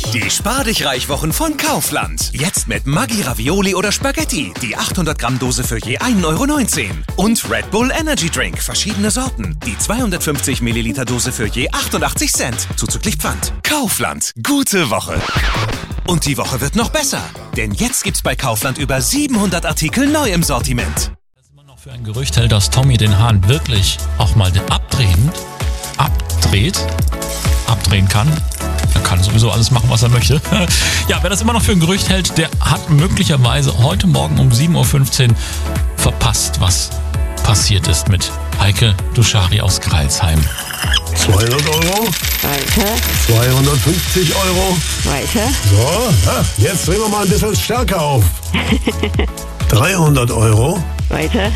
Die Spar-dich-reich-Wochen von Kaufland. Jetzt mit Maggi Ravioli oder Spaghetti. Die 800 Gramm Dose für je 1,19 €. Und Red Bull Energy Drink. Verschiedene Sorten. Die 250 Milliliter Dose für je 88 Cent. Zuzüglich Pfand. Kaufland. Gute Woche. Und die Woche wird noch besser. Denn jetzt gibt's bei Kaufland über 700 Artikel neu im Sortiment. Das immer noch für ein Gerücht hält, dass Tommy den Hahn wirklich auch mal abdrehen kann. Er kann sowieso alles machen, was er möchte. Ja, wer das immer noch für ein Gerücht hält, der hat möglicherweise heute Morgen um 7.15 Uhr verpasst, was passiert ist mit Heike Duschari aus Crailsheim. 200 Euro. Weiter, 250 Euro. weiter, So, jetzt drehen wir mal ein bisschen stärker auf. 300 Euro. weiter,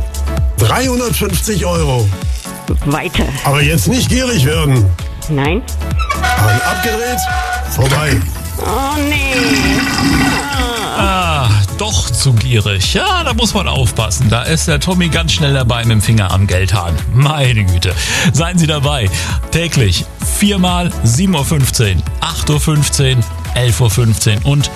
350 Euro. weiter. Aber jetzt nicht gierig werden. Nein. Hahn abgedreht, vorbei. Oh nee. Doch zu gierig. Ja, da muss man aufpassen. Da ist der Tommy ganz schnell dabei mit dem Finger am Geldhahn. Meine Güte. Seien Sie dabei. Täglich 4-mal 7.15 Uhr, 8.15 Uhr, 11.15 Uhr und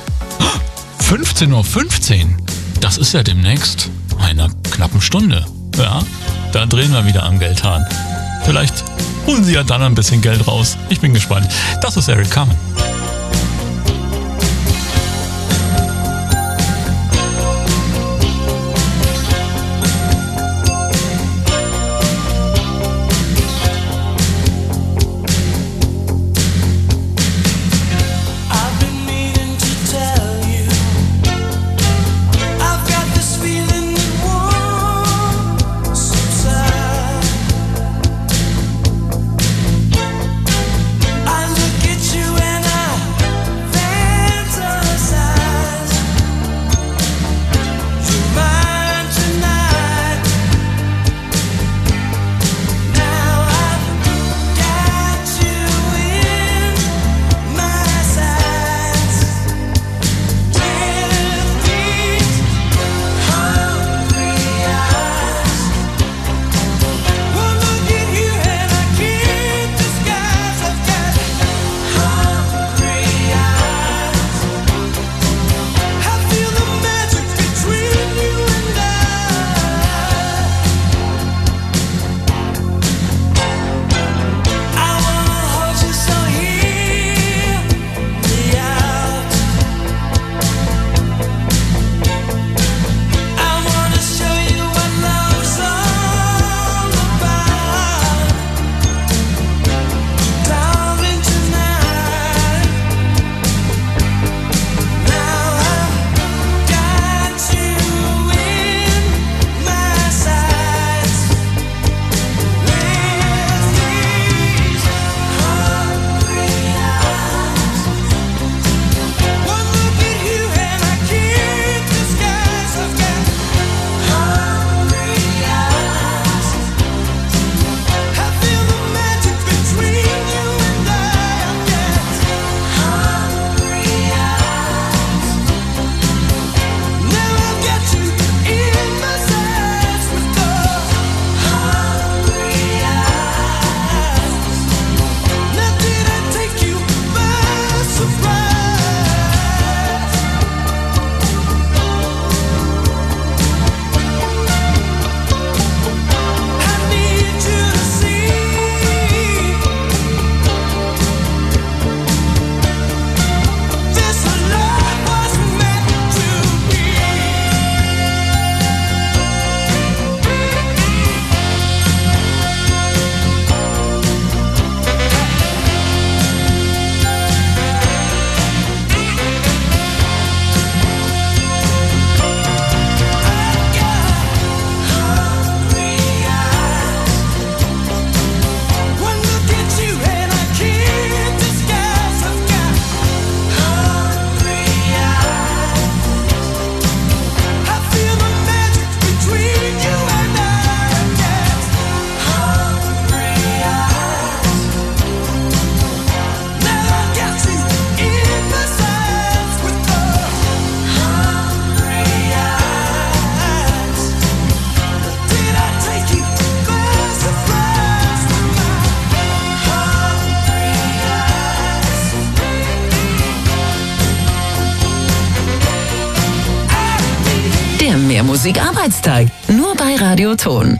15.15 Uhr. Das ist ja demnächst einer knappen Stunde. Ja, da drehen wir wieder am Geldhahn. Vielleicht holen Sie ja dann ein bisschen Geld raus. Ich bin gespannt. Das ist Eric Carmen. I look at you and I Musikarbeitstag. Nur bei Radioton.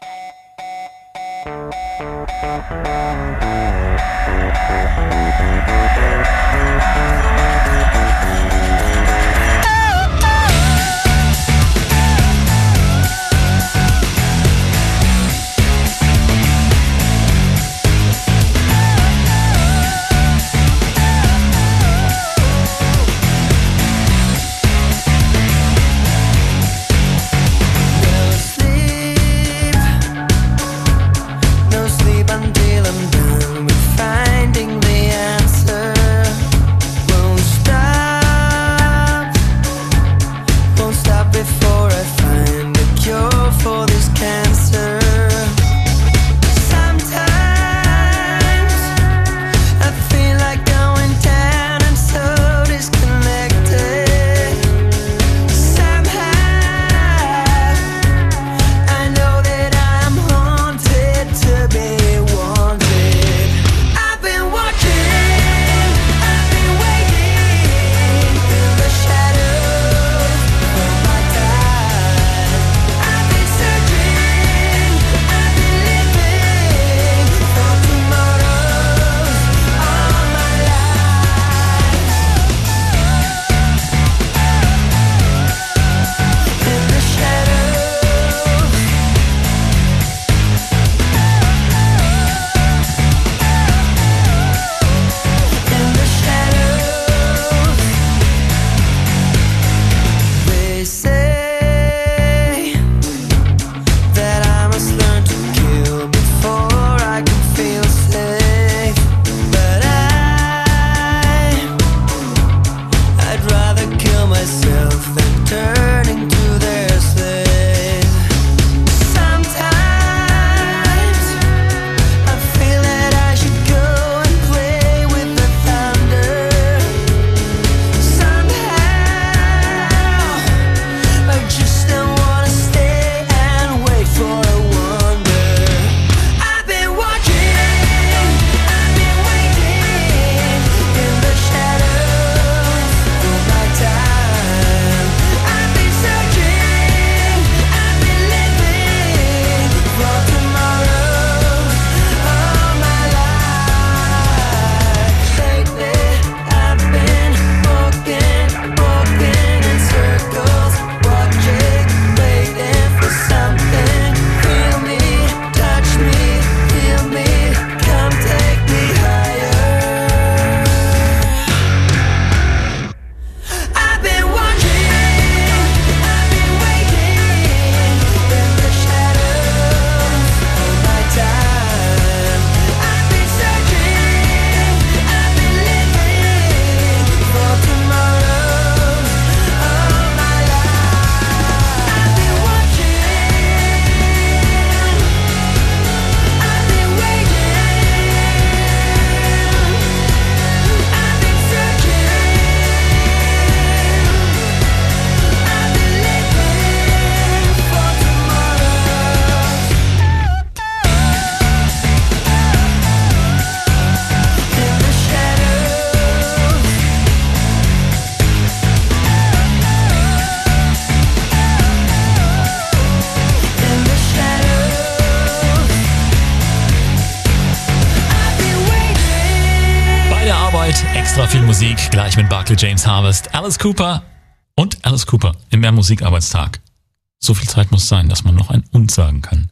Extra viel Musik, gleich mit Barclay James Harvest, Alice Cooper und Alice Cooper im Mehr Musikarbeitstag. So viel Zeit muss sein, dass man noch ein Und sagen kann.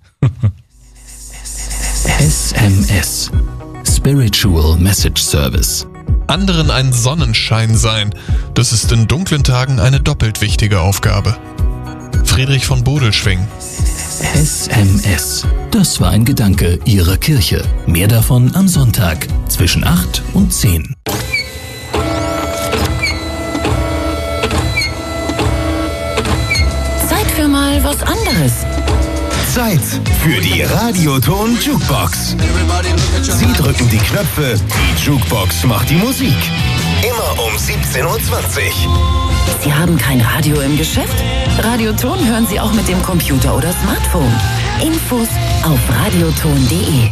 SMS. Spiritual Message Service. Anderen ein Sonnenschein sein, das ist in dunklen Tagen eine doppelt wichtige Aufgabe. Friedrich von Bodelschwingh. SMS. Das war ein Gedanke Ihrer Kirche. Mehr davon am Sonntag zwischen 8 und 10. Zeit für mal was anderes. Zeit für die Radioton Jukebox. Sie drücken die Knöpfe, die Jukebox macht die Musik. Immer um 17:20 Uhr. Sie haben kein Radio im Geschäft? Radioton hören Sie auch mit dem Computer oder Smartphone. Infos auf radioton.de.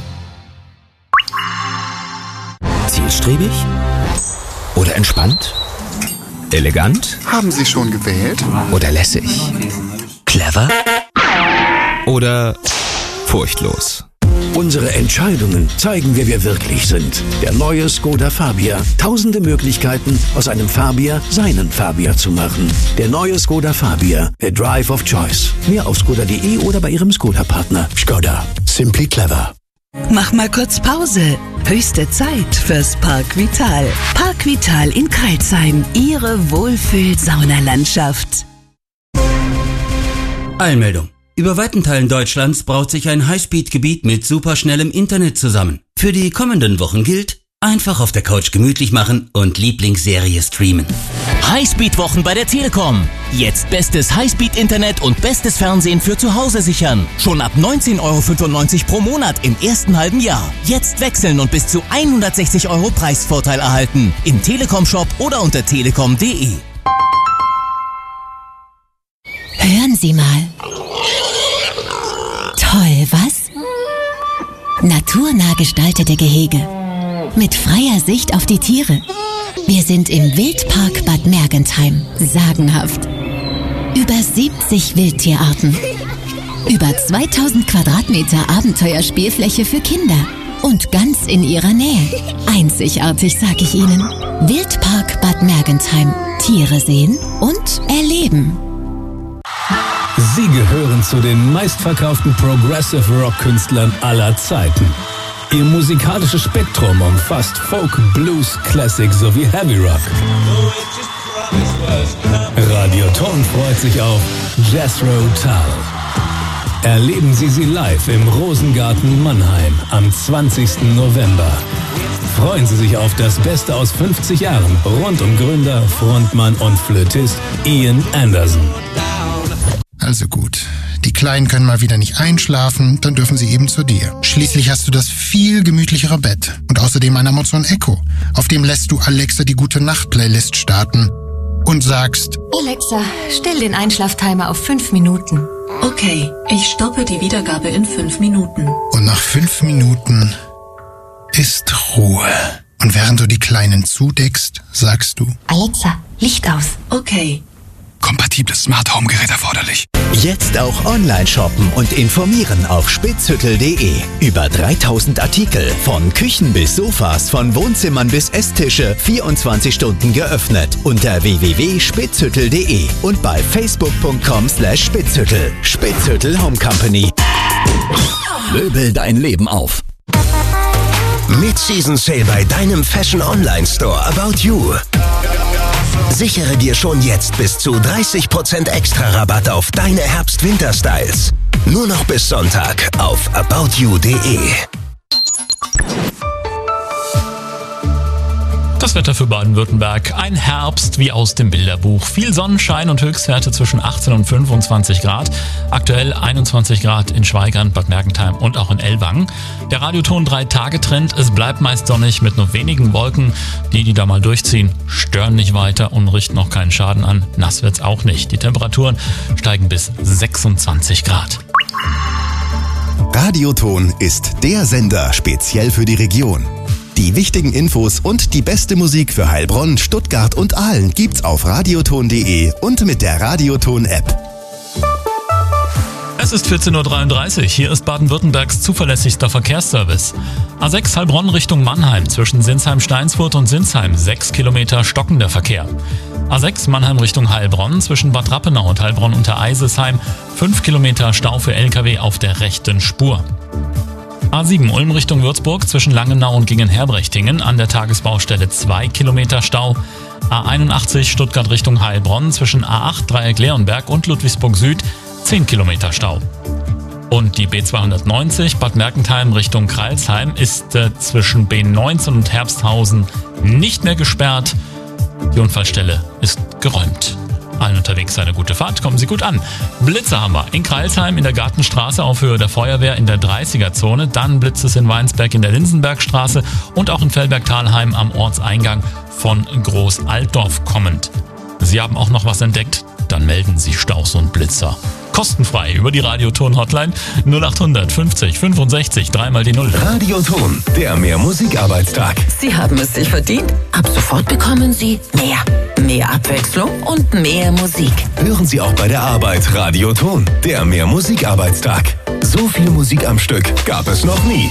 Zielstrebig? Oder entspannt? Elegant? Haben Sie schon gewählt? Oder lässig? Clever? Oder furchtlos? Unsere Entscheidungen zeigen, wer wir wirklich sind. Der neue Skoda Fabia. Tausende Möglichkeiten, aus einem Fabia seinen Fabia zu machen. Der neue Skoda Fabia. A Drive of Choice. Mehr auf skoda.de oder bei Ihrem Skoda-Partner. Skoda. Simply clever. Mach mal kurz Pause. Höchste Zeit fürs Park Vital. Park Vital in Crailsheim. Ihre Wohlfühl-Saunalandschaft. Eilmeldung. Über weiten Teilen Deutschlands braut sich ein Highspeed-Gebiet mit superschnellem Internet zusammen. Für die kommenden Wochen gilt, einfach auf der Couch gemütlich machen und Lieblingsserie streamen. Highspeed-Wochen bei der Telekom. Jetzt bestes Highspeed-Internet und bestes Fernsehen für zu Hause sichern. Schon ab 19,95 € pro Monat im ersten halben Jahr. Jetzt wechseln und bis zu 160 € Preisvorteil erhalten. Im Telekom-Shop oder unter telekom.de. Hören Sie mal. Toll, was? Naturnah gestaltete Gehege. Mit freier Sicht auf die Tiere. Wir sind im Wildpark Bad Mergentheim. Sagenhaft. Über 70 Wildtierarten. Über 2000 Quadratmeter Abenteuerspielfläche für Kinder. Und ganz in ihrer Nähe. Einzigartig, sag ich Ihnen. Wildpark Bad Mergentheim. Tiere sehen und erleben. Sie gehören zu den meistverkauften Progressive Rock-Künstlern aller Zeiten. Ihr musikalisches Spektrum umfasst Folk, Blues, Classic sowie Heavy Rock. Radio Ton freut sich auf Jethro Tull. Erleben Sie sie live im Rosengarten Mannheim am 20. November. Freuen Sie sich auf das Beste aus 50 Jahren rund um Gründer, Frontmann und Flötist Ian Anderson. Also gut, die Kleinen können mal wieder nicht einschlafen, dann dürfen sie eben zu dir. Schließlich hast du das viel gemütlichere Bett und außerdem ein Amazon Echo, auf dem lässt du Alexa die Gute-Nacht-Playlist starten und sagst: Alexa, stell den Einschlaftimer auf 5 Minuten. Okay, ich stoppe die Wiedergabe in 5 Minuten. Und nach 5 Minuten ist Ruhe. Und während du die Kleinen zudeckst, sagst du: Alexa, Licht aus. Okay. Kompatibles Smart Home Gerät erforderlich. Jetzt auch online shoppen und informieren auf spitzhüttel.de. Über 3000 Artikel, von Küchen bis Sofas, von Wohnzimmern bis Esstische, 24 Stunden geöffnet. Unter www.spitzhüttel.de und bei facebook.com/spitzhüttel. Spitzhüttel Home Company. Möbel dein Leben auf. Mid-Season Sale bei deinem Fashion Online Store About You. Sichere dir schon jetzt bis zu 30% extra Rabatt auf deine Herbst-Winter-Styles. Nur noch bis Sonntag auf aboutyou.de. Das Wetter für Baden-Württemberg. Ein Herbst wie aus dem Bilderbuch. Viel Sonnenschein und Höchstwerte zwischen 18 und 25 Grad. Aktuell 21 Grad in Schweigern, Bad Mergentheim und auch in Ellwangen. Der Radioton 3-Tage-Trend. Es bleibt meist sonnig mit nur wenigen Wolken. Die da mal durchziehen, stören nicht weiter und richten auch keinen Schaden an. Nass wird's auch nicht. Die Temperaturen steigen bis 26 Grad. Radioton ist der Sender speziell für die Region. Die wichtigen Infos und die beste Musik für Heilbronn, Stuttgart und Aalen gibt's auf radioton.de und mit der Radioton-App. Es ist 14:33 Uhr. Hier ist Baden-Württembergs zuverlässigster Verkehrsservice. A6 Heilbronn Richtung Mannheim zwischen Sinsheim-Steinsfurt und Sinsheim 6 Kilometer stockender Verkehr. A6 Mannheim Richtung Heilbronn zwischen Bad Rappenau und Heilbronn unter Eisesheim 5 Kilometer Stau für LKW auf der rechten Spur. A7 Ulm Richtung Würzburg zwischen Langenau und Gingen-Herbrechtingen an der Tagesbaustelle 2 Kilometer Stau. A81 Stuttgart Richtung Heilbronn zwischen A8 Dreieck Leonberg und Ludwigsburg Süd 10 Kilometer Stau. Und die B290 Bad Mergentheim Richtung Crailsheim ist zwischen B19 und Herbsthausen nicht mehr gesperrt. Die Unfallstelle ist geräumt. Allen unterwegs eine gute Fahrt, kommen Sie gut an. Blitze haben wir in Crailsheim in der Gartenstraße auf Höhe der Feuerwehr in der 30er-Zone. Dann blitzt es in Weinsberg in der Linsenbergstraße und auch in Fellberg-Talheim am Ortseingang von Groß-Altdorf kommend. Sie haben auch noch was entdeckt? Dann melden Sie Staus und Blitzer. Kostenfrei über die Radioton-Hotline 0800 50 65 3 die 0. Radioton, der Mehr-Musik-Arbeitstag. Sie haben es sich verdient. Ab sofort bekommen Sie mehr Mehr Abwechslung und mehr Musik. Hören Sie auch bei der Arbeit Radio Ton, der Mehr Musikarbeitstag. So viel Musik am Stück gab es noch nie.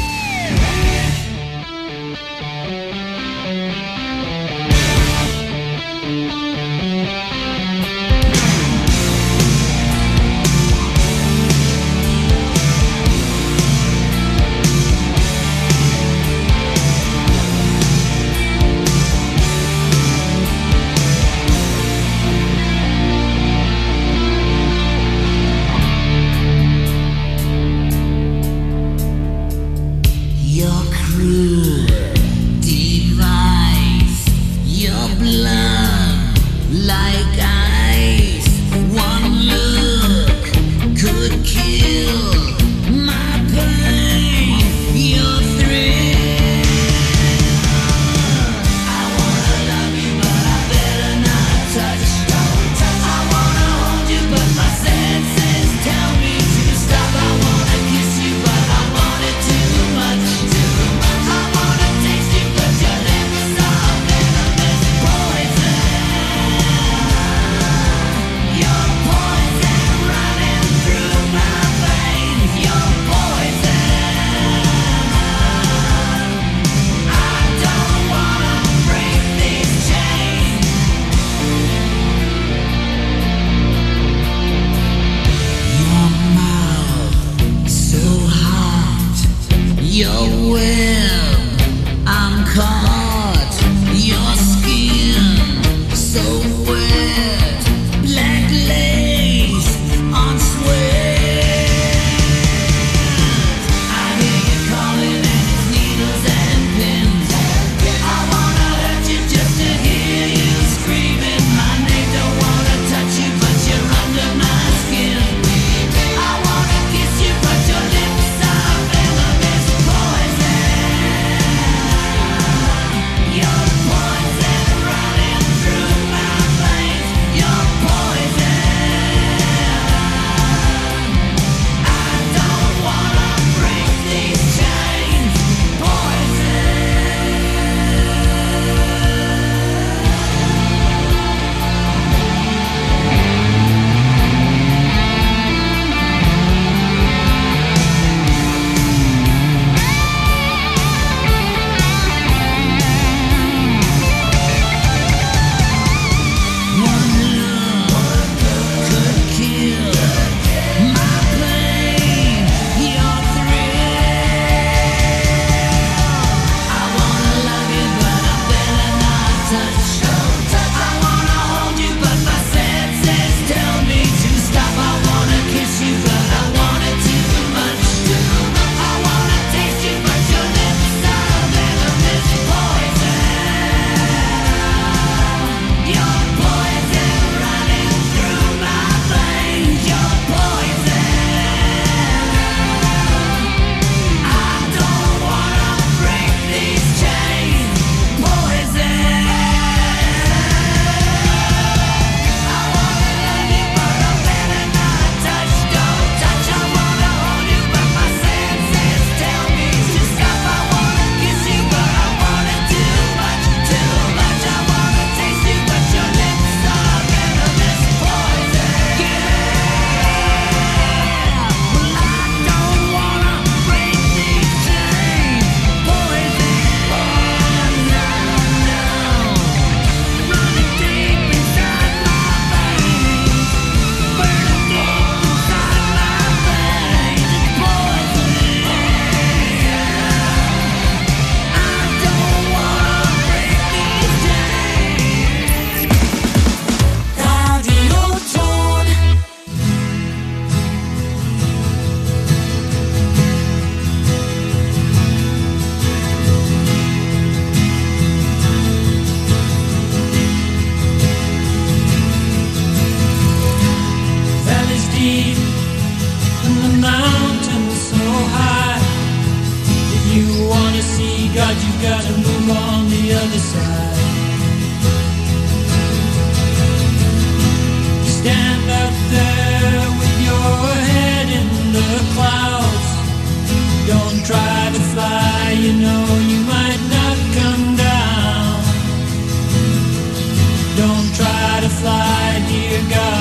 Don't try to fly, dear God.